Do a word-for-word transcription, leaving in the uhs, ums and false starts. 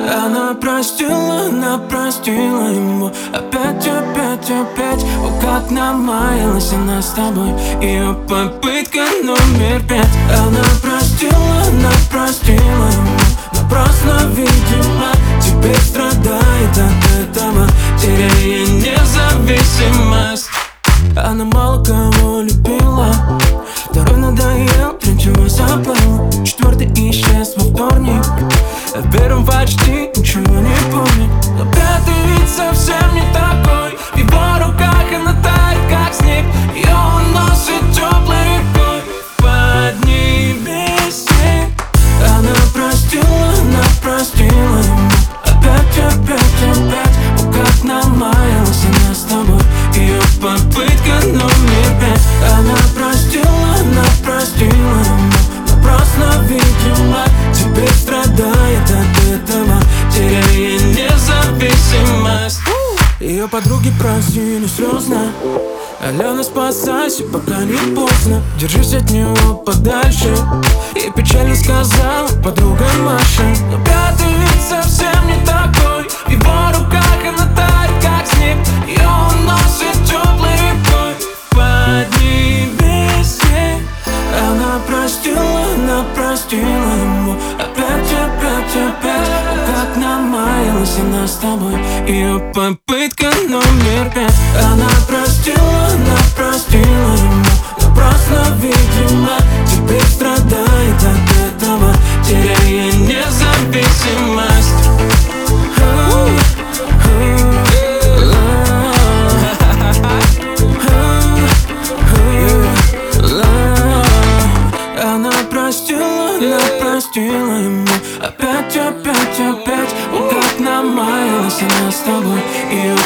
Она простила, она простила ему. Опять, опять, опять. О, как намаялась она с тобой. Ее попытка номер пять. Она простила, она простила ему. Напрасно, видимо, теперь страдает от этого, теряя независимость. Она мало кого любила. Второй надоел, третьего забыл. Четвертый исчез во вторник. А в первом почти ничего не помнит. Но пятый ведь совсем не такой. В его руках она тает, как снег. Ее уносит теплой рекой. Подними снег. Она простила, она простила ему. Опять, опять, опять. О, как намаялась она с тобой. Ее попытка номер пять. Она простила, она простила ему. Напрасно, видимо, теперь страдает от этого, теряя независимость. Ее подруги просили слезно: Алена, спасайся, пока не поздно. Держись от него подальше. И печально сказала подруга Маша. Но пятый ведь совсем не такой. В его руках она тает, как снег. Ее уносит теплой рекой. Подними снег. Она простила, она простила ему. Опять, опять, опять. О, как намаялась она с тобой. Ее попытка номер пять. Она простила, она простила ему. Напрасно, видимо, теперь страдает от этого, теряя независимость. Она простила, она простила ему. Опять, опять, опять. О, как намаялась она с тобой. Ее